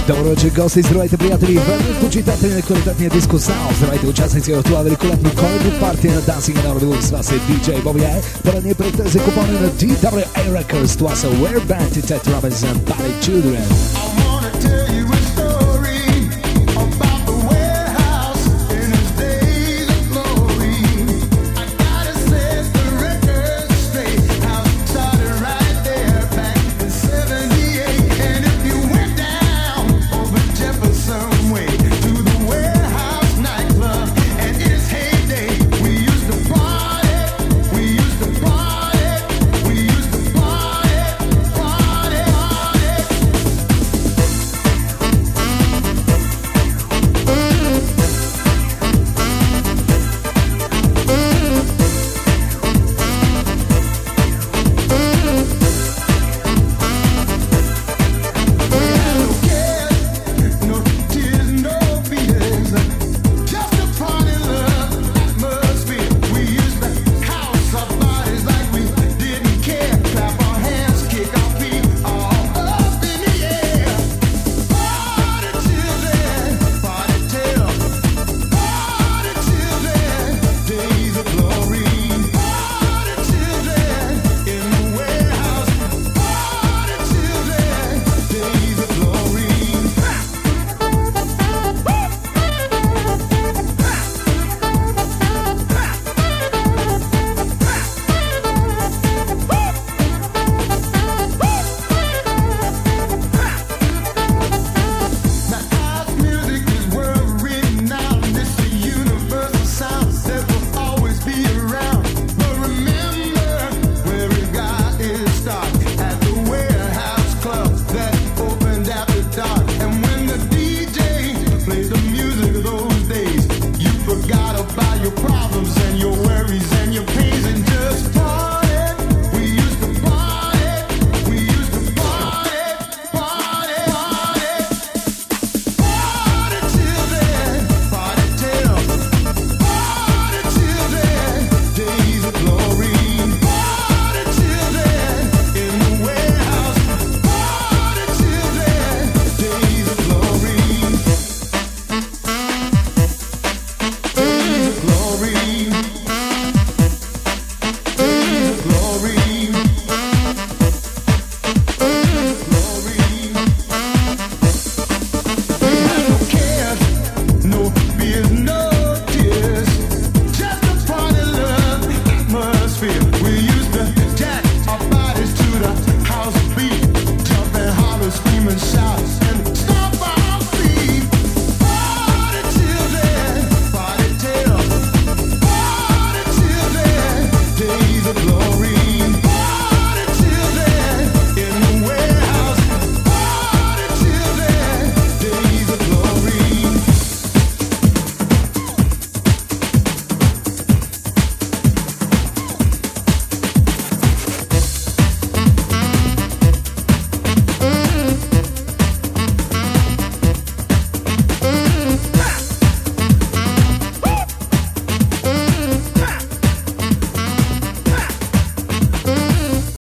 Добро вечер, гости, здравейте, приятели, верни почитатели на квалитетния диско саунд, здравейте участници в това великолепно коледно партия на Dancing in Our Village. С вас е DJ Bobby A. Предни пред тези купони на DWA Records. Това са We're Band и Ted Robinson, Party Children.